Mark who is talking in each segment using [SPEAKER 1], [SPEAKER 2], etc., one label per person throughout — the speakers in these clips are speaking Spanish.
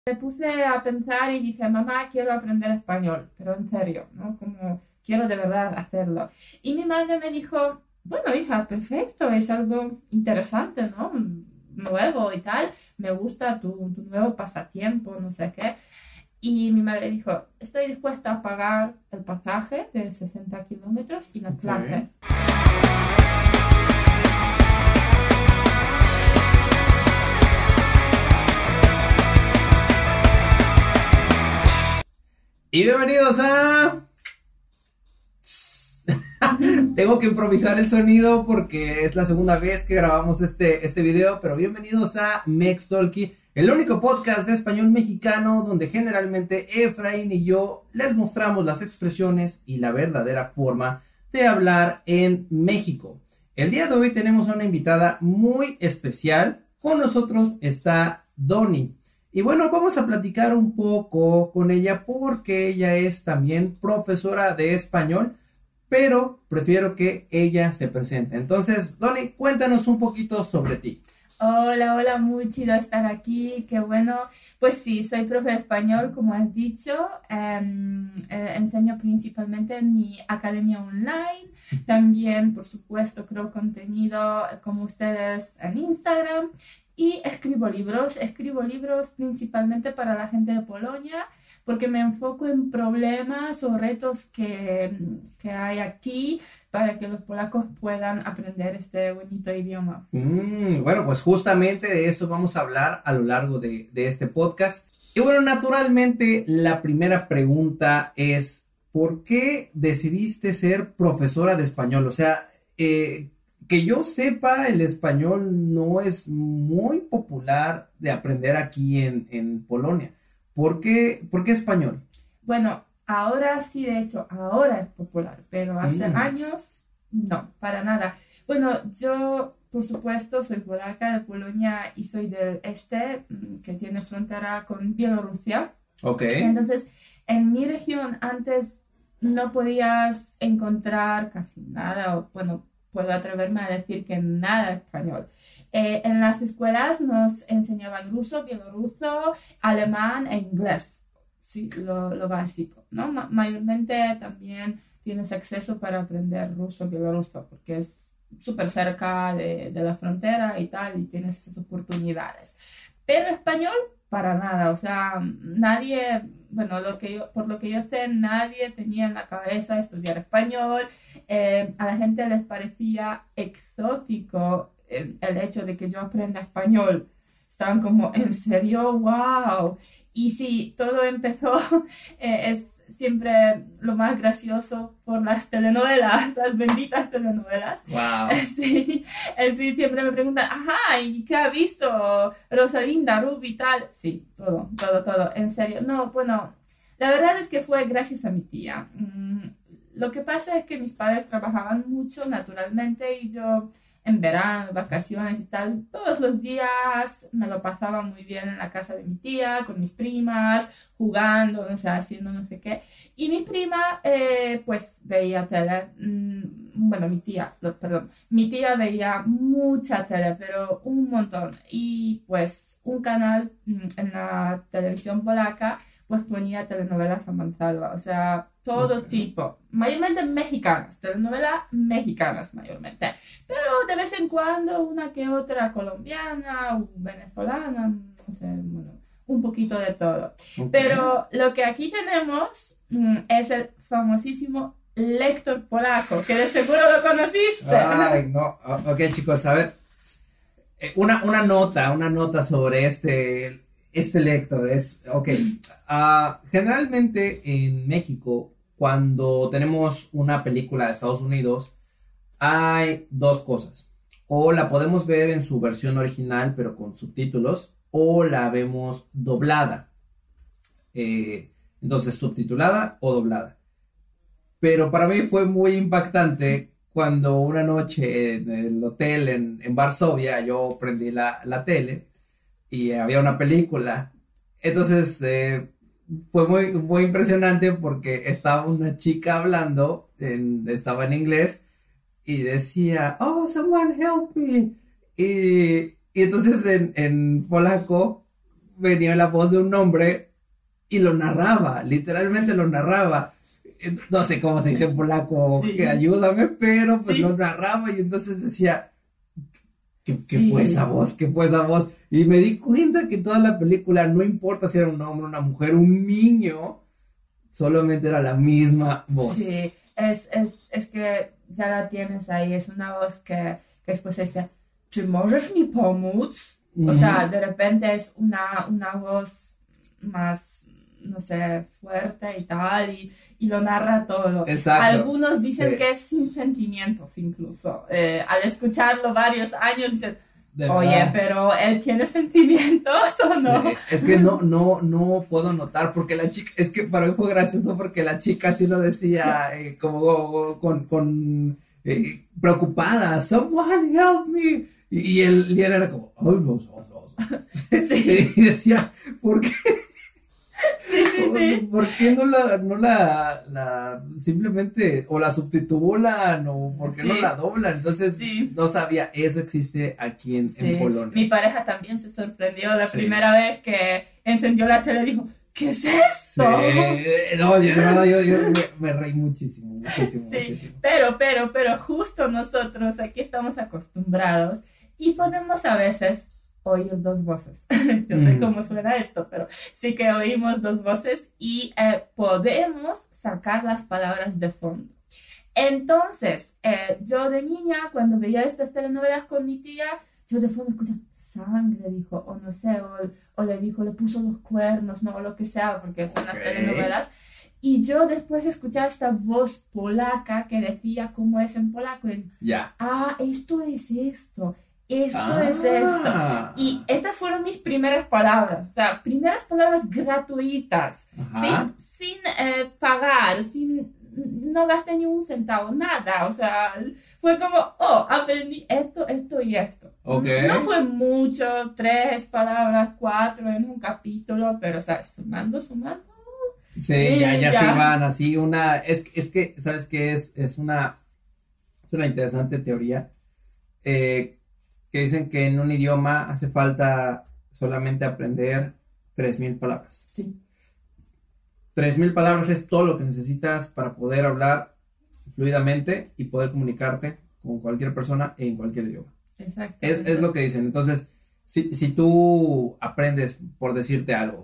[SPEAKER 1] Me puse a pensar y dije, mamá, quiero aprender español, pero en serio, ¿no? Como quiero de verdad hacerlo. Y mi madre me dijo, bueno, hija, perfecto, es algo interesante, ¿no? Nuevo y tal, me gusta tu nuevo pasatiempo, no sé qué. Y mi madre dijo, estoy dispuesta a pagar el pasaje de 60 kilómetros y la
[SPEAKER 2] Ok.
[SPEAKER 1] clase.
[SPEAKER 2] Y bienvenidos a... Tengo que improvisar el sonido porque es la segunda vez que grabamos este video, pero bienvenidos a Mextalki, el único podcast de español mexicano donde generalmente Efraín y yo les mostramos las expresiones y la verdadera forma de hablar en México. El día de hoy tenemos a una invitada muy especial. Con nosotros está Doni. Y bueno, vamos a platicar un poco con ella porque ella es también profesora de español, pero prefiero que ella se presente. Entonces, Doni, cuéntanos un poquito sobre ti.
[SPEAKER 1] Hola, hola, muy chido estar aquí, qué bueno. Pues sí, soy profe de español, como has dicho. Enseño principalmente en mi academia online. También, por supuesto, creo contenido como ustedes en Instagram. Y escribo libros principalmente para la gente de Polonia, porque me enfoco en problemas o retos que hay aquí para que los polacos puedan aprender este bonito idioma.
[SPEAKER 2] Bueno, pues justamente de eso vamos a hablar a lo largo de este podcast. Y bueno, naturalmente la primera pregunta es, ¿por qué decidiste ser profesora de español? O sea, que yo sepa, el español no es muy popular de aprender aquí en Polonia. ¿Por qué español?
[SPEAKER 1] Bueno, ahora sí, de hecho, ahora es popular, pero hace
[SPEAKER 2] Mm,
[SPEAKER 1] años no, para nada. Bueno, yo, por supuesto, soy polaca de Polonia y soy del este, que tiene frontera con Bielorrusia.
[SPEAKER 2] ok.
[SPEAKER 1] Entonces, en mi región antes no podías encontrar casi nada, o bueno, puedo atreverme a decir que nada español. En las escuelas nos enseñaban ruso, bielorruso, alemán e inglés, sí, lo básico, ¿no? Mayormente también tienes acceso para aprender ruso, bielorruso, porque es súper cerca de la frontera y tal, y tienes esas oportunidades. Pero español para nada, o sea, nadie, bueno, por lo que yo sé, nadie tenía en la cabeza estudiar español. A la gente les parecía exótico el hecho de que yo aprenda español. Estaban como, ¿en serio? ¡Wow! Y sí, todo empezó, es siempre lo más gracioso por las telenovelas, las benditas telenovelas.
[SPEAKER 2] Wow.
[SPEAKER 1] Sí, sí, siempre me preguntan, ajá, ¿y qué ha visto Rosalinda, Ruby y tal? Sí, todo, todo, todo, en serio. No, bueno, la verdad es que fue gracias a mi tía. Lo que pasa es que mis padres trabajaban mucho naturalmente y yo en verano, vacaciones y tal, todos los días me lo pasaba muy bien en la casa de mi tía, con mis primas, jugando, o sea, haciendo no sé qué. Y mi prima, pues, veía tele, bueno, perdón, mi tía veía mucha tele, pero un montón. Y pues un canal en la televisión polaca, pues ponía telenovelas a mansalva, o sea, todo
[SPEAKER 2] Ok.
[SPEAKER 1] tipo, mayormente mexicanas, telenovelas mexicanas mayormente, pero de vez en cuando una que otra colombiana o venezolana, no sé, bueno, un poquito de todo.
[SPEAKER 2] Ok.
[SPEAKER 1] Pero lo que aquí tenemos es el famosísimo lector polaco, que de seguro lo conociste.
[SPEAKER 2] Ay, no. Ok, chicos, a ver. Una nota sobre este lector. Ok. Generalmente en México, cuando tenemos una película de Estados Unidos, hay dos cosas. O la podemos ver en su versión original, pero con subtítulos, o la vemos doblada. Entonces, subtitulada o doblada. Pero para mí fue muy impactante cuando una noche en el hotel en Varsovia yo prendí la tele y había una película. Entonces fue muy impresionante porque estaba una chica hablando, estaba en inglés y decía, oh, someone help me. Y entonces en polaco venía la voz de un hombre y lo narraba, literalmente lo narraba. No sé cómo se dice en polaco,
[SPEAKER 1] Sí.
[SPEAKER 2] que ayúdame, pero pues
[SPEAKER 1] Sí.
[SPEAKER 2] lo narraba y entonces decía, ¿qué
[SPEAKER 1] Sí.
[SPEAKER 2] fue esa voz? ¿Qué fue esa voz? Y me di cuenta que toda la película, no importa si era un hombre, una mujer, un niño, solamente era la misma voz.
[SPEAKER 1] Sí, es que ya la tienes ahí, es una voz que después dice, ¿Czy możesz mi pomóc? O sea, de repente es una voz más, no sé, fuerte y tal, y lo narra todo.
[SPEAKER 2] Exacto.
[SPEAKER 1] Algunos dicen
[SPEAKER 2] Sí.
[SPEAKER 1] que es sin sentimientos incluso. Al escucharlo varios años dicen,
[SPEAKER 2] De
[SPEAKER 1] oye,
[SPEAKER 2] verdad.
[SPEAKER 1] pero ¿él tiene sentimientos o no?
[SPEAKER 2] Sí, es que no puedo notar porque la chica, es que para mí fue gracioso porque la chica sí lo decía como con preocupada, someone help me, y el líder era como, oh, no.
[SPEAKER 1] Sí,
[SPEAKER 2] Y decía, ¿por qué?
[SPEAKER 1] sí.
[SPEAKER 2] ¿Por qué no la simplemente o la subtitulan o por qué no
[SPEAKER 1] Sí.
[SPEAKER 2] la doblan? Entonces
[SPEAKER 1] Sí.
[SPEAKER 2] no sabía, eso existe aquí en
[SPEAKER 1] Sí,
[SPEAKER 2] Polonia.
[SPEAKER 1] mi pareja también se sorprendió la
[SPEAKER 2] Sí.
[SPEAKER 1] primera vez que encendió la tele y dijo, ¿qué es
[SPEAKER 2] Sí,
[SPEAKER 1] esto?
[SPEAKER 2] no, de verdad, yo me reí muchísimo.
[SPEAKER 1] Sí, pero justo nosotros aquí estamos acostumbrados y podemos a veces oír dos voces. Yo sé cómo suena esto, pero sí que oímos dos voces y podemos sacar las palabras de fondo. Entonces, yo de niña, cuando veía estas telenovelas con mi tía, yo de fondo escuchaba sangre, dijo, o no sé, o le dijo, le puso los cuernos, no, o lo que sea, porque son las
[SPEAKER 2] Ok.
[SPEAKER 1] telenovelas. Y yo después escuchaba esta voz polaca que decía cómo es en polaco. Y,
[SPEAKER 2] Ya.
[SPEAKER 1] esto es esto, esto es esto. Y estas fueron mis primeras palabras, o sea, primeras palabras gratuitas,
[SPEAKER 2] Ajá.
[SPEAKER 1] sin pagar, no gasté ni un centavo, nada, o sea, fue como, aprendí esto y esto.
[SPEAKER 2] Ok.
[SPEAKER 1] No fue mucho, 3 palabras, 4 en un capítulo, pero, o sea, sumando.
[SPEAKER 2] Sí, ya
[SPEAKER 1] Ya.
[SPEAKER 2] se van así es que, ¿sabes qué? Es una interesante teoría, que dicen que en un idioma hace falta solamente aprender 3,000 palabras.
[SPEAKER 1] Sí,
[SPEAKER 2] 3,000 palabras es todo lo que necesitas para poder hablar fluidamente y poder comunicarte con cualquier persona en cualquier idioma.
[SPEAKER 1] exacto.
[SPEAKER 2] Es lo que dicen. Entonces, si tú aprendes, por decirte algo,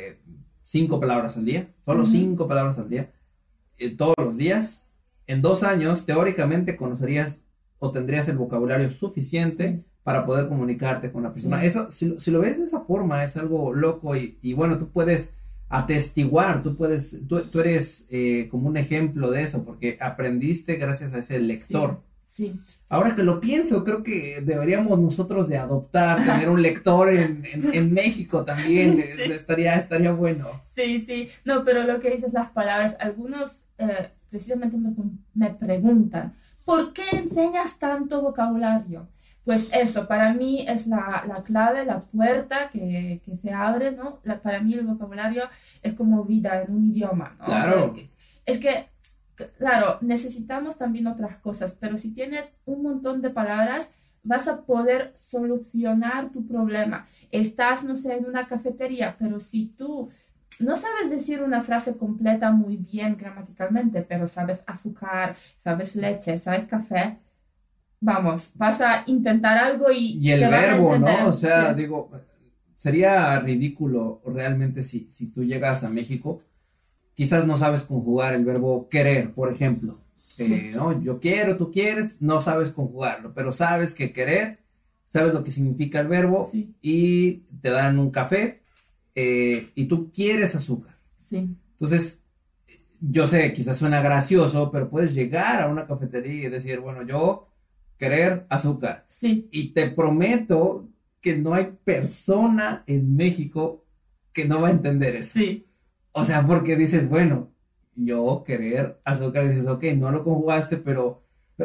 [SPEAKER 2] 5 palabras al día, solo
[SPEAKER 1] Ujú.
[SPEAKER 2] 5 palabras al día, todos los días, en 2 años, teóricamente conocerías o tendrías el vocabulario suficiente
[SPEAKER 1] Sí.
[SPEAKER 2] para poder comunicarte con la persona.
[SPEAKER 1] Sí.
[SPEAKER 2] Eso, si lo ves de esa forma, es algo loco y bueno, tú puedes atestiguar, tú eres como un ejemplo de eso, porque aprendiste gracias a ese lector.
[SPEAKER 1] Sí.
[SPEAKER 2] Ahora que lo pienso, creo que deberíamos nosotros de adoptar, tener un lector en México también,
[SPEAKER 1] Sí.
[SPEAKER 2] estaría bueno.
[SPEAKER 1] Sí. No, pero lo que dices, las palabras, algunos precisamente me preguntan, ¿por qué enseñas tanto vocabulario? Pues eso, para mí es la clave, la puerta que se abre, ¿no? Para mí el vocabulario es como vida en un idioma, ¿no?
[SPEAKER 2] Claro.
[SPEAKER 1] Es que, claro, necesitamos también otras cosas, pero si tienes un montón de palabras, vas a poder solucionar tu problema. Estás, no sé, en una cafetería, pero si tú no sabes decir una frase completa muy bien gramaticalmente, pero sabes azúcar, sabes leche, sabes café, vamos, vas a intentar algo y
[SPEAKER 2] el
[SPEAKER 1] te van a
[SPEAKER 2] verbo,
[SPEAKER 1] entender.
[SPEAKER 2] ¿no? O sea,
[SPEAKER 1] Sí.
[SPEAKER 2] digo, sería ridículo realmente si tú llegas a México, quizás no sabes conjugar el verbo querer, por ejemplo.
[SPEAKER 1] Sí.
[SPEAKER 2] ¿No? Yo quiero, tú quieres, no sabes conjugarlo, pero sabes que querer, sabes lo que significa el verbo
[SPEAKER 1] Sí.
[SPEAKER 2] y te dan un café y tú quieres azúcar.
[SPEAKER 1] Sí.
[SPEAKER 2] Entonces, yo sé, quizás suena gracioso, pero puedes llegar a una cafetería y decir, bueno, yo querer azúcar.
[SPEAKER 1] Sí.
[SPEAKER 2] Y te prometo que no hay persona en México que no va a entender eso.
[SPEAKER 1] Sí.
[SPEAKER 2] O sea, porque dices, bueno, yo querer azúcar, dices, ok, no lo conjugaste, pero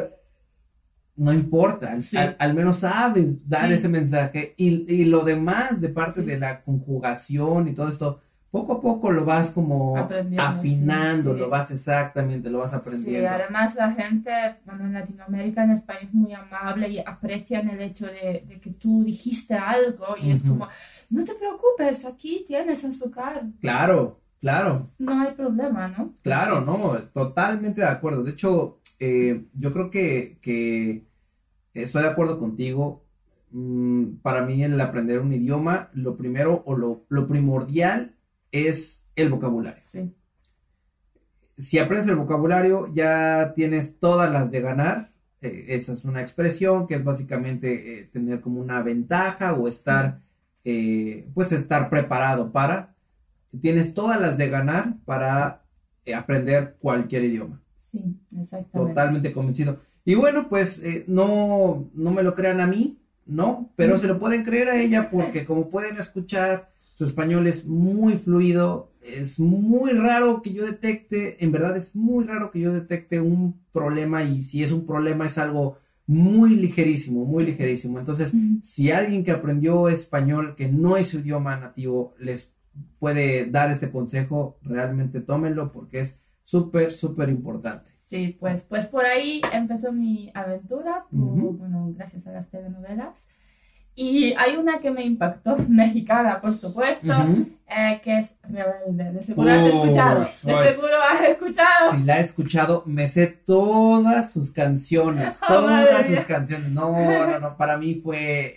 [SPEAKER 2] no importa,
[SPEAKER 1] Sí.
[SPEAKER 2] al menos sabes dar
[SPEAKER 1] Sí.
[SPEAKER 2] ese mensaje y lo demás de parte
[SPEAKER 1] Sí.
[SPEAKER 2] de la conjugación y todo esto, poco a poco lo vas como
[SPEAKER 1] Aprendiendo,
[SPEAKER 2] afinando,
[SPEAKER 1] sí, sí.
[SPEAKER 2] lo vas exactamente, lo vas
[SPEAKER 1] Sí,
[SPEAKER 2] aprendiendo.
[SPEAKER 1] además la gente, bueno, en Latinoamérica, en España es muy amable y aprecian el hecho de que tú dijiste algo y es
[SPEAKER 2] Ujú.
[SPEAKER 1] como, no te preocupes, aquí tienes azúcar,
[SPEAKER 2] Claro, claro,
[SPEAKER 1] no hay problema, ¿no? Pues
[SPEAKER 2] claro,
[SPEAKER 1] sí,
[SPEAKER 2] no, totalmente de acuerdo. De hecho, yo creo que estoy de acuerdo contigo. Para mí el aprender un idioma, lo primero o lo primordial es el vocabulario.
[SPEAKER 1] sí,
[SPEAKER 2] Si aprendes el vocabulario, ya tienes todas las de ganar. Esa es una expresión que es básicamente tener como una ventaja o
[SPEAKER 1] sí,
[SPEAKER 2] estar, pues estar preparado para. Tienes todas las de ganar para aprender cualquier idioma.
[SPEAKER 1] sí, exactamente.
[SPEAKER 2] Totalmente convencido. Y bueno, pues no me lo crean a mí, ¿no? Pero se lo pueden creer a ella porque como pueden escuchar, su español es muy fluido, es muy raro que yo detecte, en verdad es muy raro que yo detecte un problema y si es un problema es algo muy ligerísimo, muy
[SPEAKER 1] Sí.
[SPEAKER 2] ligerísimo. Entonces, si alguien que aprendió español, que no es su idioma nativo, les puede dar este consejo, realmente tómenlo porque es súper, súper importante.
[SPEAKER 1] Sí, pues por ahí empezó mi aventura,
[SPEAKER 2] Ujú,
[SPEAKER 1] bueno, gracias a las telenovelas. Y hay una que me impactó, mexicana, por supuesto,
[SPEAKER 2] ujú.
[SPEAKER 1] que es Rebelde. De seguro has escuchado. De
[SPEAKER 2] Uy,
[SPEAKER 1] seguro has escuchado.
[SPEAKER 2] si la he escuchado, me sé todas sus canciones,
[SPEAKER 1] Oh, madre
[SPEAKER 2] todas sus
[SPEAKER 1] mía.
[SPEAKER 2] canciones. No, para mí fue,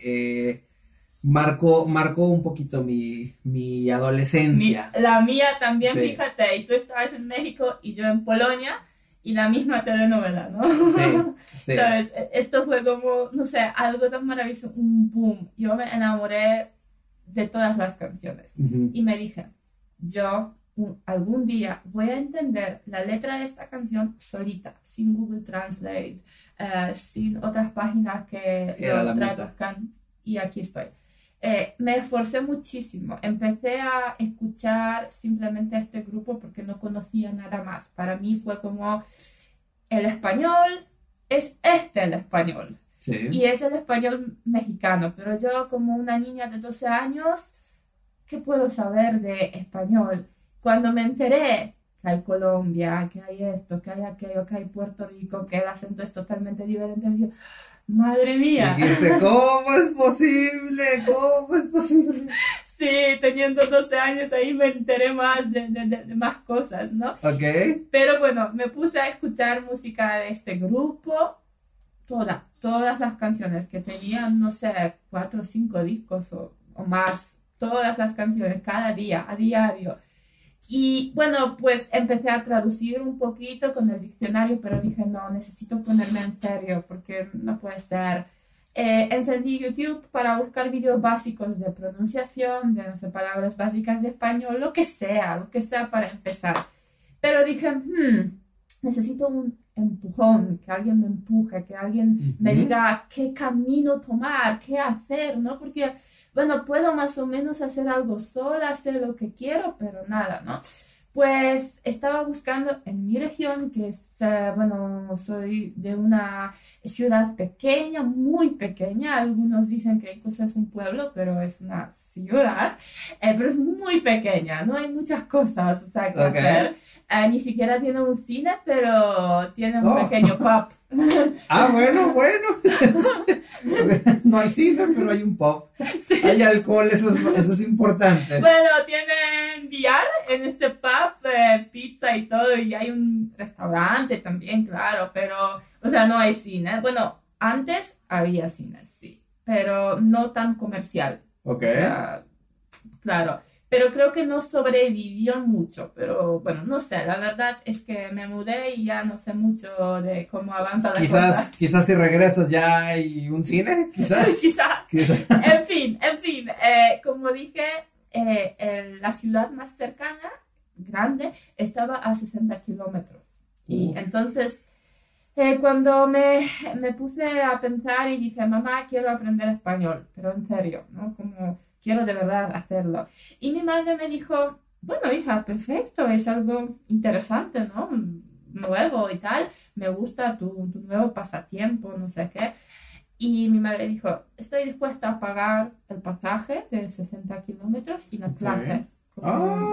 [SPEAKER 2] marcó un poquito mi adolescencia.
[SPEAKER 1] La mía también,
[SPEAKER 2] Sí,
[SPEAKER 1] fíjate, y tú estabas en México y yo en Polonia, y la misma telenovela,
[SPEAKER 2] sí,
[SPEAKER 1] ¿no?
[SPEAKER 2] sí.
[SPEAKER 1] ¿Sabes? Esto fue como, no sé, algo tan maravilloso, un boom. Yo me enamoré de todas las canciones
[SPEAKER 2] Ujú.
[SPEAKER 1] y me dije, yo algún día voy a entender la letra de esta canción solita, sin Google Translate, sin otras páginas que
[SPEAKER 2] Era
[SPEAKER 1] lo
[SPEAKER 2] la meta.
[SPEAKER 1] traduzcan, y aquí estoy. Me esforcé muchísimo. Empecé a escuchar simplemente a este grupo porque no conocía nada más. Para mí fue como el español es este el español.
[SPEAKER 2] Sí.
[SPEAKER 1] Y es el español mexicano. Pero yo como una niña de 12 años, ¿qué puedo saber de español? Cuando me enteré que hay Colombia, que hay esto, que hay aquello, que hay Puerto Rico, que el acento es totalmente diferente, me dije, madre mía.
[SPEAKER 2] Dijiste, ¿cómo es posible? ¿Cómo es posible?
[SPEAKER 1] Sí, teniendo 12 años ahí me enteré más de más cosas, ¿no?
[SPEAKER 2] Ok.
[SPEAKER 1] Pero bueno, me puse a escuchar música de este grupo, todas las canciones que tenían, no sé, 4 o 5 discos o más, todas las canciones, cada día, a diario. Y bueno, pues empecé a traducir un poquito con el diccionario, pero dije, no, necesito ponerme en serio porque no puede ser. Encendí YouTube para buscar vídeos básicos de pronunciación, de, no sé, palabras básicas de español, lo que sea para empezar. Pero dije, necesito un empujón, que alguien me empuje, que alguien me
[SPEAKER 2] Ujú.
[SPEAKER 1] diga qué camino tomar, qué hacer, ¿no? Porque, bueno, puedo más o menos hacer algo sola, hacer lo que quiero, pero nada, ¿no? Pues estaba buscando en mi región, que es, bueno, soy de una ciudad pequeña, muy pequeña, algunos dicen que incluso es un pueblo, pero es una ciudad, pero es muy pequeña, no hay muchas cosas, o sea, que
[SPEAKER 2] Ok.
[SPEAKER 1] hacer. Ni siquiera tiene un cine, pero tiene un
[SPEAKER 2] Oh.
[SPEAKER 1] pequeño pub.
[SPEAKER 2] Ah, bueno. No hay cine, pero hay un pub.
[SPEAKER 1] Sí.
[SPEAKER 2] Hay alcohol, eso es importante.
[SPEAKER 1] Bueno, tienen billar en este pub, pizza y todo, y hay un restaurante también, claro, pero, o sea, no hay cine. Bueno, antes había cine, sí, pero no tan comercial.
[SPEAKER 2] Ok.
[SPEAKER 1] O sea, claro, pero creo que no sobrevivió mucho, pero bueno, no sé, la verdad es que me mudé y ya no sé mucho de cómo avanza la cosa.
[SPEAKER 2] Quizás si regresas ya hay un cine, quizás.
[SPEAKER 1] Quizás.
[SPEAKER 2] Quizás.
[SPEAKER 1] En fin, como dije, la ciudad más cercana, grande, estaba a 60 kilómetros. Y
[SPEAKER 2] Uh,
[SPEAKER 1] entonces, cuando me puse a pensar y dije, mamá, quiero aprender español, pero en serio, ¿no? Como quiero de verdad hacerlo. Y mi madre me dijo, bueno, hija, perfecto, es algo interesante, ¿no? Nuevo y tal, me gusta tu nuevo pasatiempo, no sé qué. Y mi madre dijo, estoy dispuesta a pagar el pasaje de 60 kilómetros y la
[SPEAKER 2] ok.
[SPEAKER 1] clase. Como,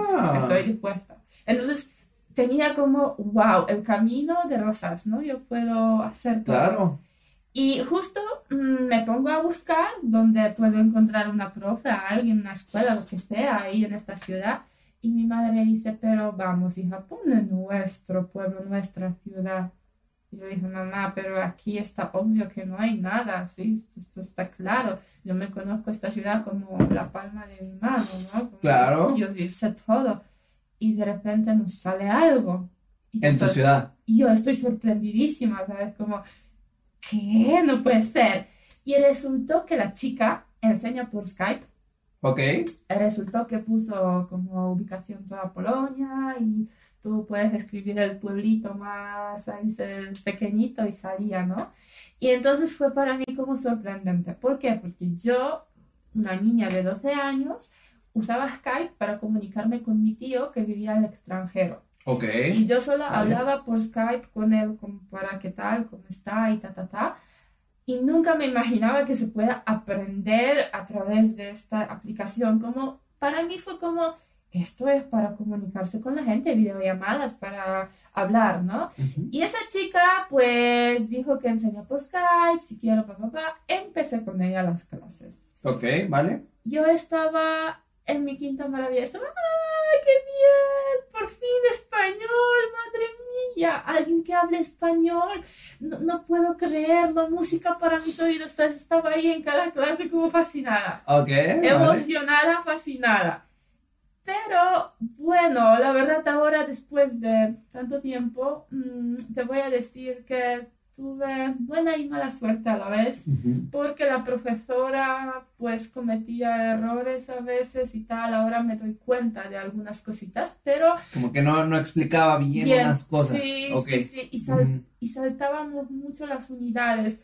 [SPEAKER 1] estoy dispuesta. Entonces tenía como, wow, el camino de rosas, ¿no? Yo puedo hacer todo.
[SPEAKER 2] Claro.
[SPEAKER 1] Y justo me pongo a buscar dónde puedo encontrar una profe, a alguien, una escuela, lo que sea, ahí en esta ciudad. Y mi madre dice, pero vamos, hija, ponle nuestro pueblo, nuestra ciudad. Y yo dije, mamá, pero aquí está obvio que no hay nada, ¿sí? Esto está claro. Yo me conozco esta ciudad como la palma de mi mano, ¿no? Como
[SPEAKER 2] Claro.
[SPEAKER 1] yo sé todo. Y de repente nos sale algo. Y
[SPEAKER 2] En tu ciudad.
[SPEAKER 1] y yo estoy sorprendidísima, ¿sabes? Como, ¿qué? No puede ser. Y resultó que la chica enseña por Skype.
[SPEAKER 2] Ok.
[SPEAKER 1] Resultó que puso como ubicación toda Polonia y tú puedes escribir el pueblito más ahí pequeñito y salía, ¿no? Y entonces fue para mí como sorprendente. ¿Por qué? Porque yo, una niña de 12 años, usaba Skype para comunicarme con mi tío que vivía en el extranjero.
[SPEAKER 2] Ok.
[SPEAKER 1] Y yo solo
[SPEAKER 2] Vale.
[SPEAKER 1] hablaba por Skype con él como para qué tal, cómo está y ta. Y nunca me imaginaba que se pueda aprender a través de esta aplicación. Como, para mí fue como, esto es para comunicarse con la gente, videollamadas para hablar, ¿no?
[SPEAKER 2] Ujú.
[SPEAKER 1] Y esa chica pues dijo que enseña por Skype, si quiero, Empecé con ella las clases.
[SPEAKER 2] Ok, vale.
[SPEAKER 1] Yo estaba en mi quinta maravilla, estaba, ¡ay, qué bien! Por fin español, madre mía, alguien que hable español, no puedo creerlo, música para mis oídos, ¿sabes? Estaba ahí en cada clase como fascinada,
[SPEAKER 2] Ok, vale.
[SPEAKER 1] emocionada, fascinada. Pero bueno, la verdad ahora después de tanto tiempo, te voy a decir que tuve buena y mala suerte a la vez,
[SPEAKER 2] Ujú.
[SPEAKER 1] porque la profesora pues cometía errores a veces y tal. Ahora me doy cuenta de algunas cositas, pero
[SPEAKER 2] Como que no explicaba bien
[SPEAKER 1] bien,
[SPEAKER 2] unas cosas.
[SPEAKER 1] sí,
[SPEAKER 2] Ok.
[SPEAKER 1] sí,
[SPEAKER 2] Ujú.
[SPEAKER 1] y saltábamos mucho las unidades.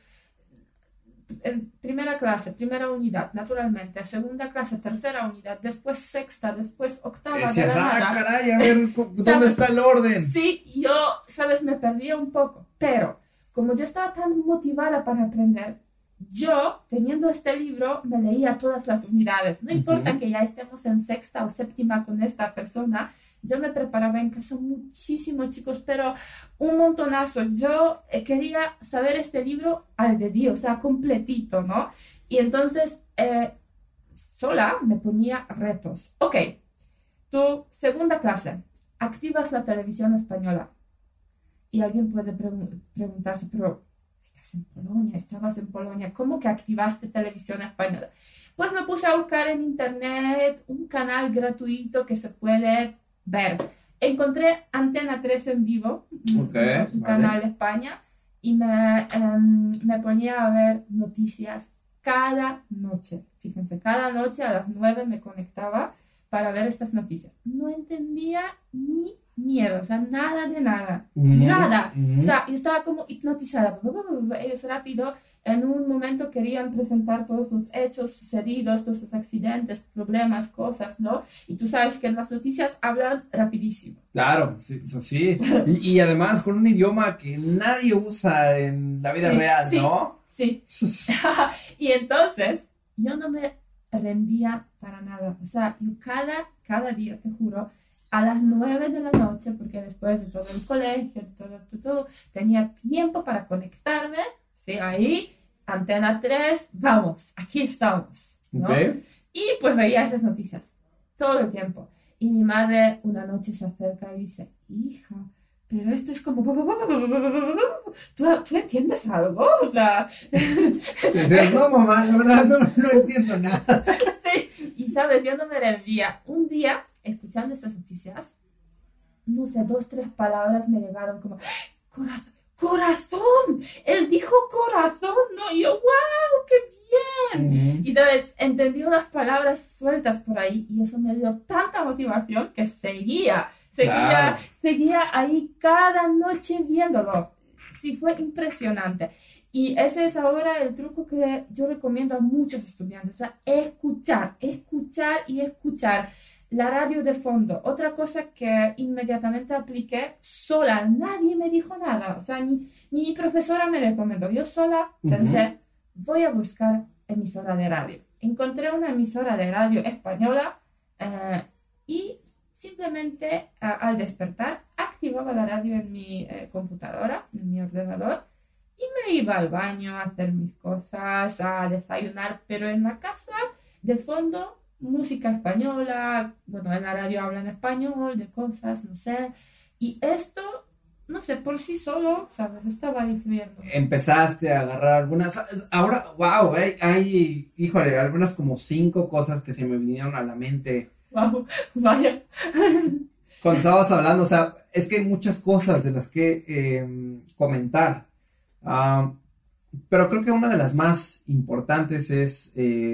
[SPEAKER 1] En primera clase, primera unidad, naturalmente, segunda clase, tercera unidad, después sexta, después octava, de
[SPEAKER 2] Decías,
[SPEAKER 1] la nada.
[SPEAKER 2] caray, a ver, ¿dónde
[SPEAKER 1] ¿Sabes?
[SPEAKER 2] está el orden?
[SPEAKER 1] Sí, yo, sabes, me perdía un poco, pero como yo estaba tan motivada para aprender, yo, teniendo este libro, me leía todas las unidades. No importa
[SPEAKER 2] Ujú.
[SPEAKER 1] que ya estemos en sexta o séptima con esta persona, yo me preparaba en casa muchísimo, chicos, pero un montonazo. Yo quería saber este libro al dedillo, o sea, completito, ¿no? Y entonces, sola me ponía retos. Ok, tu segunda clase, activas la televisión española. Y alguien puede preguntarse, pero estás en Polonia, estabas en Polonia, ¿cómo que activaste televisión española? Pues me puse a buscar en internet un canal gratuito que se puede ver. Encontré Antena 3 en vivo,
[SPEAKER 2] Ok,
[SPEAKER 1] un
[SPEAKER 2] vale.
[SPEAKER 1] canal de España, y me ponía a ver noticias cada noche. Fíjense, cada noche a las 9 me conectaba para ver estas noticias. No entendía ni miedo, o sea, nada de nada,
[SPEAKER 2] Ujú,
[SPEAKER 1] nada.
[SPEAKER 2] ujú.
[SPEAKER 1] O sea, yo estaba como hipnotizada. Ellos rápido, en un momento querían presentar todos los hechos sucedidos, todos los accidentes, problemas, cosas, ¿no? Y tú sabes que en las noticias hablan rapidísimo.
[SPEAKER 2] Claro, sí, eso sí. Y además con un idioma que nadie usa en la vida
[SPEAKER 1] Sí,
[SPEAKER 2] real,
[SPEAKER 1] sí,
[SPEAKER 2] ¿no?
[SPEAKER 1] sí. Y entonces, yo no me rendía para nada. O sea, yo cada día, te juro, a las 9 de la noche, porque después de todo el colegio, de todo, tenía tiempo para conectarme, ¿sí? Ahí, Antena 3, vamos, aquí estamos, ¿no?
[SPEAKER 2] Ok.
[SPEAKER 1] Y pues veía esas noticias todo el tiempo. Y mi madre una noche se acerca y dice, hija, pero esto es como... ¿Tú entiendes algo? O sea...
[SPEAKER 2] Dices, no, mamá, la verdad no entiendo nada.
[SPEAKER 1] Sí, y sabes, yo no me rendía. Un día, escuchando estas noticias, no sé, 2, 3 palabras me llegaron como, corazón, corazón, él dijo corazón, ¿no? Y yo, wow, qué bien.
[SPEAKER 2] Ujú.
[SPEAKER 1] Y sabes, entendí unas palabras sueltas por ahí y eso me dio tanta motivación que
[SPEAKER 2] Claro.
[SPEAKER 1] seguía ahí cada noche viéndolo. Sí, fue impresionante. Y ese es ahora el truco que yo recomiendo a muchos estudiantes, o sea, escuchar, escuchar y escuchar. La radio de fondo, otra cosa que inmediatamente apliqué sola, nadie me dijo nada, o sea, ni mi profesora me recomendó, yo sola pensé, voy a buscar emisora de radio. Encontré una emisora de radio española y simplemente al despertar activaba la radio en mi computadora, en mi ordenador, y me iba al baño a hacer mis cosas, a desayunar, pero en la casa, de fondo, música española, bueno, en la radio hablan español, de cosas, no sé, y esto, no sé, por sí solo, ¿sabes? Estaba influyendo.
[SPEAKER 2] Empezaste a agarrar algunas, ahora, wow, híjole, algunas como 5 cosas que se me vinieron a la mente
[SPEAKER 1] Wow, vaya.
[SPEAKER 2] cuando estabas hablando, o sea, es que hay muchas cosas de las que comentar. Ah, pero creo que una de las más importantes es,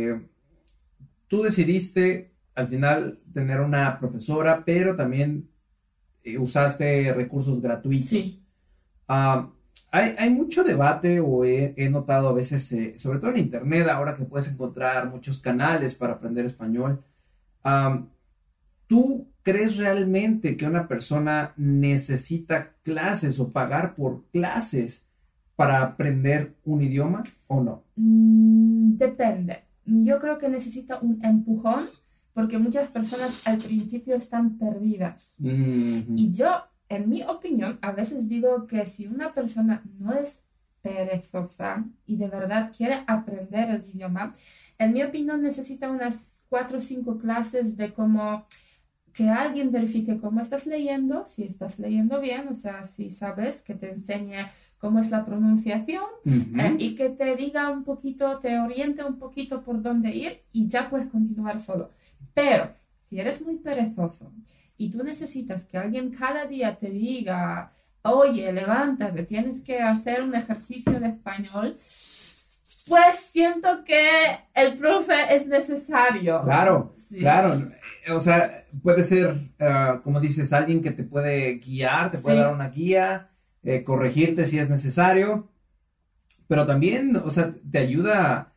[SPEAKER 2] tú decidiste al final tener una profesora, pero también usaste recursos gratuitos.
[SPEAKER 1] Sí,
[SPEAKER 2] Ah, hay mucho debate o he notado a veces, sobre todo en internet, ahora que puedes encontrar muchos canales para aprender español. Ah, ¿Tú crees realmente que una persona necesita clases o pagar por clases para aprender un idioma o no?
[SPEAKER 1] depende. Yo creo que necesita un empujón porque muchas personas al principio están perdidas.
[SPEAKER 2] Ujú.
[SPEAKER 1] Y yo, en mi opinión, a veces digo que si una persona no es perezosa y de verdad quiere aprender el idioma, en mi opinión necesita unas 4 o 5 clases de cómo que alguien verifique cómo estás leyendo, si estás leyendo bien, o sea, si sabes, que te enseñe cómo es la pronunciación
[SPEAKER 2] Ujú.
[SPEAKER 1] y que te diga un poquito, te oriente un poquito por dónde ir y ya puedes continuar solo. Pero si eres muy perezoso y tú necesitas que alguien cada día te diga, oye, levántate, tienes que hacer un ejercicio de español, pues siento que el profe es necesario.
[SPEAKER 2] Claro,
[SPEAKER 1] Sí,
[SPEAKER 2] claro. O sea, puede ser, como dices, alguien que te puede guiar, te puede dar
[SPEAKER 1] sí,
[SPEAKER 2] una guía, corregirte si es necesario, pero también, o sea, te ayuda.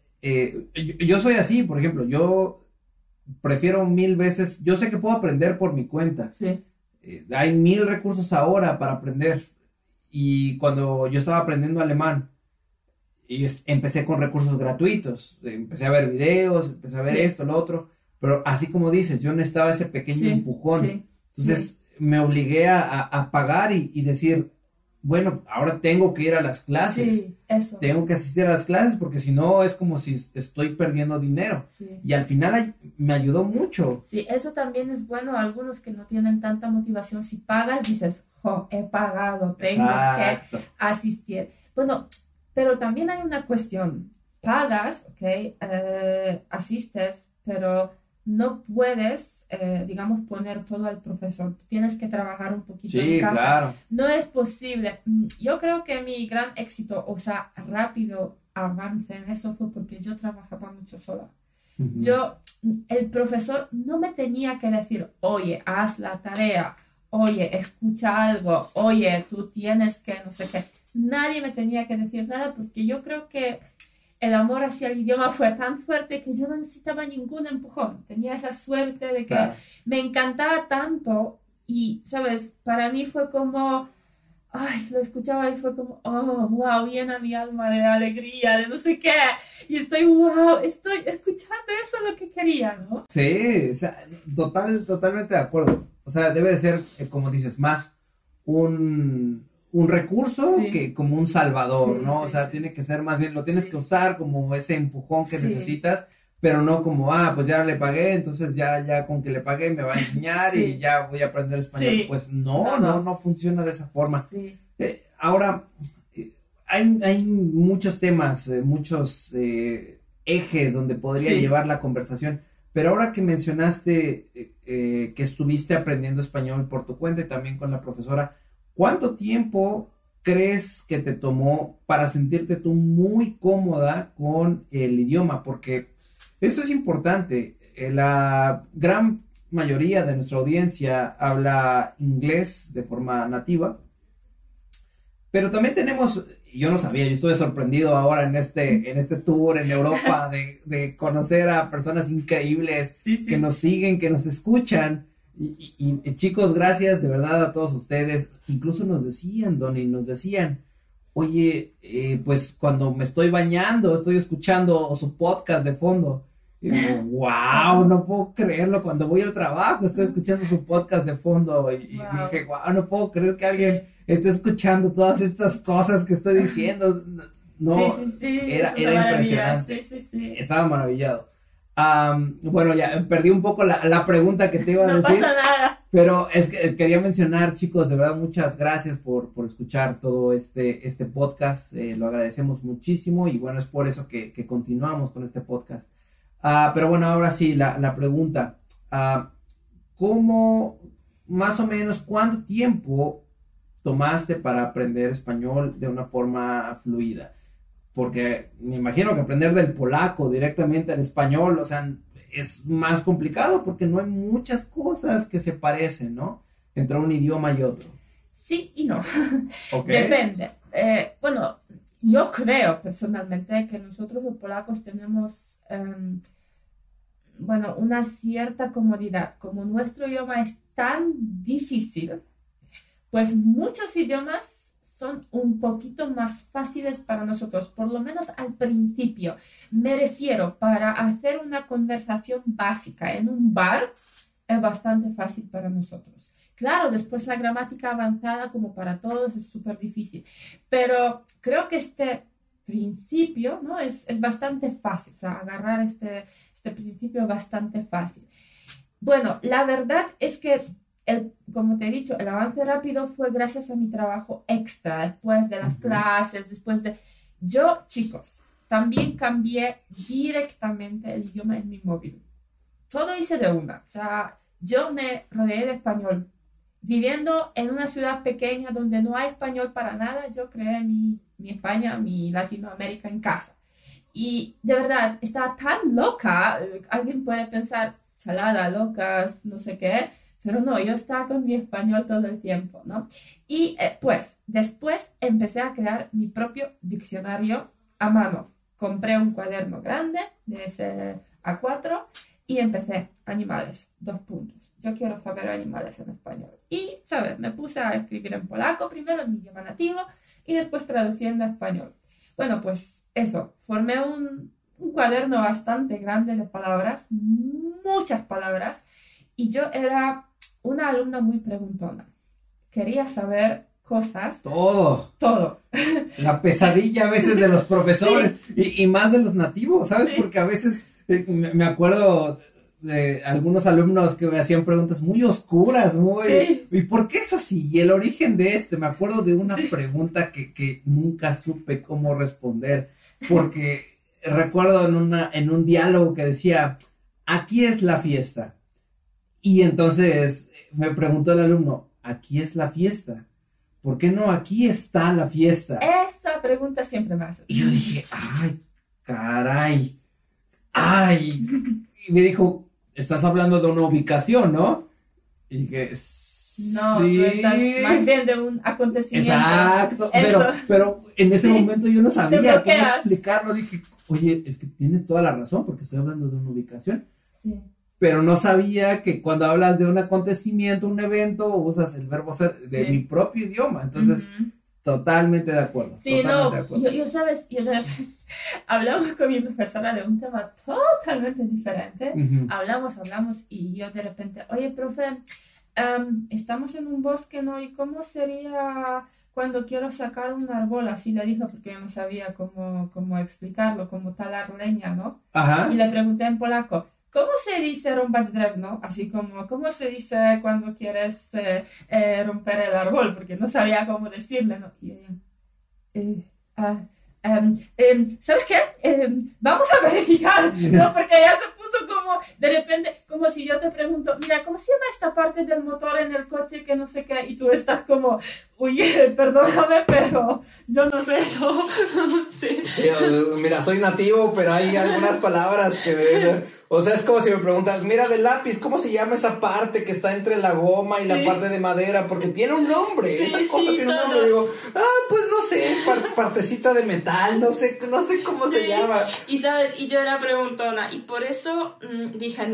[SPEAKER 2] Yo soy así, por ejemplo, yo prefiero 1000 veces, yo sé que puedo aprender por mi cuenta.
[SPEAKER 1] sí,
[SPEAKER 2] Hay 1000 recursos ahora para aprender. Y cuando yo estaba aprendiendo alemán, y empecé con recursos gratuitos, empecé a ver videos, empecé a ver
[SPEAKER 1] sí,
[SPEAKER 2] esto, lo otro, pero así como dices, yo necesitaba ese pequeño
[SPEAKER 1] sí,
[SPEAKER 2] empujón.
[SPEAKER 1] sí, sí,
[SPEAKER 2] Entonces me obligué a pagar y decir, bueno, ahora tengo que ir a las clases,
[SPEAKER 1] sí, eso,
[SPEAKER 2] tengo que asistir a las clases porque si no es como si estoy perdiendo dinero.
[SPEAKER 1] sí.
[SPEAKER 2] Y al final me ayudó mucho.
[SPEAKER 1] Sí, eso también es bueno. Algunos que no tienen tanta motivación, si pagas, dices, jo, he pagado, tengo que
[SPEAKER 2] Exacto.
[SPEAKER 1] asistir. Bueno, pero también hay una cuestión. Pagas, ok, asistes, pero no puedes, digamos, poner todo al profesor. Tú tienes que trabajar un poquito en
[SPEAKER 2] Sí,
[SPEAKER 1] casa.
[SPEAKER 2] claro.
[SPEAKER 1] No es posible. Yo creo que mi gran éxito, o sea, rápido avance en eso fue porque yo trabajaba mucho sola.
[SPEAKER 2] Ujú.
[SPEAKER 1] Yo, el profesor no me tenía que decir, oye, haz la tarea, oye, escucha algo, oye, tú tienes que no sé qué. Nadie me tenía que decir nada porque yo creo que el amor hacia el idioma fue tan fuerte que yo no necesitaba ningún empujón. Tenía esa suerte de que
[SPEAKER 2] Claro.
[SPEAKER 1] me encantaba tanto y, ¿sabes? Para mí fue como ay, lo escuchaba y fue como, oh, wow, llena mi alma de alegría, de no sé qué. Y estoy, wow, estoy escuchando eso lo que quería, ¿no?
[SPEAKER 2] Sí, o sea, totalmente de acuerdo. O sea, debe de ser, como dices, más un recurso
[SPEAKER 1] Sí,
[SPEAKER 2] que como un salvador,
[SPEAKER 1] sí,
[SPEAKER 2] ¿no? O
[SPEAKER 1] sí,
[SPEAKER 2] sea,
[SPEAKER 1] sí,
[SPEAKER 2] tiene que ser más bien, lo tienes que
[SPEAKER 1] sí,
[SPEAKER 2] usar como ese empujón que
[SPEAKER 1] sí,
[SPEAKER 2] necesitas, pero no como, pues ya le pagué, entonces ya con que le pagué me va a enseñar y
[SPEAKER 1] sí,
[SPEAKER 2] ya voy a aprender español.
[SPEAKER 1] sí,
[SPEAKER 2] Pues no,
[SPEAKER 1] no,
[SPEAKER 2] no,
[SPEAKER 1] no,
[SPEAKER 2] no funciona de esa forma.
[SPEAKER 1] sí,
[SPEAKER 2] Ahora, hay muchos temas, muchos ejes donde podría
[SPEAKER 1] sí.
[SPEAKER 2] llevar la conversación, pero ahora que mencionaste que estuviste aprendiendo español por tu cuenta y también con la profesora, ¿cuánto tiempo crees que te tomó para sentirte tú muy cómoda con el idioma? Porque eso es importante. La gran mayoría de nuestra audiencia habla inglés de forma nativa, pero también tenemos, yo no sabía, yo estuve sorprendido ahora en este tour en Europa de conocer a personas increíbles
[SPEAKER 1] Sí,
[SPEAKER 2] que
[SPEAKER 1] sí,
[SPEAKER 2] nos siguen, que nos escuchan. Y chicos, gracias de verdad a todos ustedes. Incluso nos decían, Donny, nos decían, oye, pues cuando me estoy bañando, estoy escuchando su podcast de fondo. Y digo, wow, no puedo creerlo. Cuando voy al trabajo, estoy escuchando su podcast de fondo y dije, wow, no puedo creer que alguien esté escuchando todas estas cosas que estoy diciendo. No,
[SPEAKER 1] sí,
[SPEAKER 2] era impresionante.
[SPEAKER 1] Sí.
[SPEAKER 2] Estaba maravillado. Bueno, ya perdí un poco la pregunta que te iba a decir.
[SPEAKER 1] No pasa nada.
[SPEAKER 2] Pero es que quería mencionar, chicos, de verdad, muchas gracias por escuchar todo este podcast. Lo agradecemos muchísimo y bueno, es por eso que continuamos con este podcast. Pero bueno, ahora sí, la pregunta. ¿Cómo, más o menos, cuánto tiempo tomaste para aprender español de una forma fluida? Porque me imagino que aprender del polaco directamente al español, o sea, es más complicado porque no hay muchas cosas que se parecen, ¿no? Entre un idioma y otro.
[SPEAKER 1] Sí y no.
[SPEAKER 2] Okay.
[SPEAKER 1] Depende. Bueno, yo creo personalmente que nosotros los polacos tenemos, bueno, una cierta comodidad. Como nuestro idioma es tan difícil, pues muchos idiomas son un poquito más fáciles para nosotros, por lo menos al principio. Me refiero, para hacer una conversación básica en un bar, es bastante fácil para nosotros. Claro, después la gramática avanzada, como para todos, es súper difícil. Pero creo que este principio, ¿no? es bastante fácil. O sea, agarrar este principio es bastante fácil. Bueno, la verdad es que como te he dicho, el avance rápido fue gracias a mi trabajo extra, después de las clases, Yo, chicos, también cambié directamente el idioma en mi móvil. Todo hice de una. O sea, yo me rodeé de español. Viviendo en una ciudad pequeña donde no hay español para nada, yo creé mi España, mi Latinoamérica en casa. Y de verdad, estaba tan loca. Alguien puede pensar, chalada, locas, no sé qué. Pero no, yo estaba con mi español todo el tiempo, ¿no? Y pues después empecé a crear mi propio diccionario a mano. Compré un cuaderno grande de ese A4 y empecé animales, 2 puntos. Yo quiero saber animales en español. Y, ¿sabes? Me puse a escribir en polaco primero, en mi idioma nativo, y después traduciendo a español. Bueno, pues eso, formé un cuaderno bastante grande de palabras, muchas palabras, y yo era una alumna muy preguntona. Quería saber cosas. Todo.
[SPEAKER 2] La pesadilla a veces de los profesores y más de los nativos, ¿sabes?
[SPEAKER 1] Sí.
[SPEAKER 2] Porque a veces me acuerdo de algunos alumnos que me hacían preguntas muy oscuras,
[SPEAKER 1] Sí.
[SPEAKER 2] ¿y por qué es así? Y el origen de me acuerdo de una pregunta que nunca supe cómo responder, porque recuerdo en un diálogo que decía, aquí es la fiesta. Y entonces me preguntó el alumno, ¿aquí es la fiesta? ¿Por qué no aquí está la fiesta?
[SPEAKER 1] Esa pregunta siempre me hace.
[SPEAKER 2] Y yo dije, ay, caray, ay. Y me dijo, estás hablando de una ubicación, ¿no? Y dije,
[SPEAKER 1] no,
[SPEAKER 2] sí.
[SPEAKER 1] tú estás más bien de un acontecimiento.
[SPEAKER 2] Exacto, pero en ese momento yo no sabía cómo explicarlo. Dije, oye, es que tienes toda la razón porque estoy hablando de una ubicación.
[SPEAKER 1] Sí.
[SPEAKER 2] Pero no sabía que cuando hablas de un acontecimiento, un evento, usas el verbo ser de mi propio idioma. Entonces, totalmente de acuerdo.
[SPEAKER 1] Sí, totalmente yo sabes, hablamos con mi profesora de un tema totalmente diferente. Hablamos y yo de repente, oye, profe, estamos en un bosque, ¿no? ¿Y cómo sería cuando quiero sacar un árbol? Así le dijo porque yo no sabía cómo explicarlo, como talar leña, ¿no?
[SPEAKER 2] Ajá.
[SPEAKER 1] Y le pregunté en polaco, ¿cómo se dice rąbać drewno? Así como, ¿cómo se dice cuando quieres romper el árbol? Porque no sabía cómo decirle, ¿no? Y ella, ¿sabes qué? Vamos a verificar, ¿no? Porque ella se puso como, de repente, como si yo te pregunto, mira, ¿cómo se llama esta parte del motor en el coche que no sé qué? Y tú estás como, oye, perdóname, pero yo no sé eso. Sí.
[SPEAKER 3] Sí, mira, soy nativo, pero hay algunas palabras que... O sea, es como si me preguntas, mira, del lápiz, ¿cómo se llama esa parte que está entre la goma y la parte de madera? Porque tiene un nombre, esa cosa tiene un nombre. Digo, pues no sé, partecita de metal, no sé cómo se llama.
[SPEAKER 1] Y sabes, y yo era preguntona, y por eso dije, no,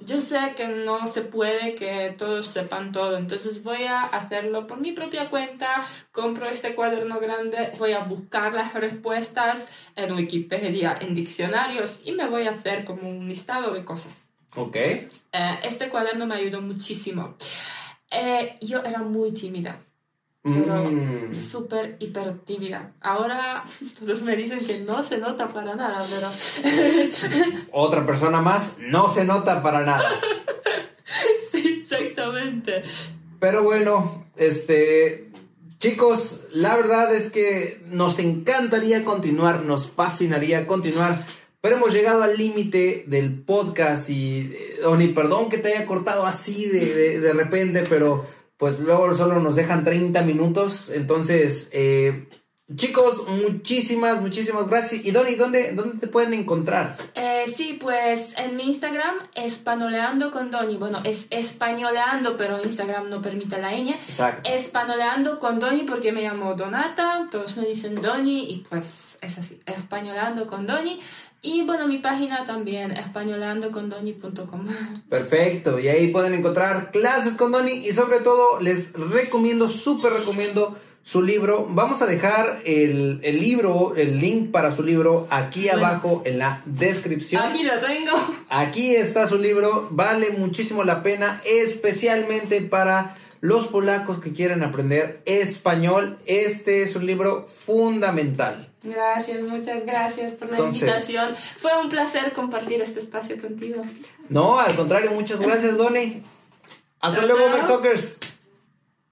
[SPEAKER 1] yo sé que no se puede que todos sepan todo, entonces voy a hacerlo por mi propia cuenta, compro este cuaderno grande, voy a buscar las respuestas en Wikipedia, en diccionarios y me voy a hacer como un listado de cosas.
[SPEAKER 3] Ok.
[SPEAKER 1] Este cuaderno me ayudó muchísimo. Yo era muy tímida, pero súper, hiper tímida. Ahora todos me dicen que no se nota para nada, pero...
[SPEAKER 3] Otra persona más, no se nota para nada.
[SPEAKER 1] Sí, exactamente.
[SPEAKER 3] Pero bueno, chicos, la verdad es que nos encantaría continuar, nos fascinaría continuar, pero hemos llegado al límite del podcast y, Donny, perdón que te haya cortado así de repente, pero pues luego solo nos dejan 30 minutos, entonces, chicos, muchísimas gracias. Y Donny, ¿dónde te pueden encontrar?
[SPEAKER 1] Sí, pues en mi Instagram, Espanoleando con Donny. Bueno, es españoleando, pero Instagram no permite la ñ.
[SPEAKER 3] Exacto.
[SPEAKER 1] Espanoleando con Donny porque me llamo Donata, todos me dicen Donny y pues es así, Españoleando con Donny. Y bueno, mi página también, españoleandocondonny.com. Perfecto,
[SPEAKER 3] y ahí pueden encontrar clases con Donny y sobre todo les recomiendo, súper recomiendo su libro. Vamos a dejar el libro, el link para su libro aquí abajo en la descripción.
[SPEAKER 1] Aquí lo tengo.
[SPEAKER 3] Aquí está su libro, vale muchísimo la pena, especialmente para los polacos que quieren aprender español. Este es un libro fundamental.
[SPEAKER 1] Gracias, muchas gracias por la invitación. Fue un placer compartir este espacio contigo.
[SPEAKER 3] No, al contrario, muchas gracias, Donny. Hasta luego, Max Talkers.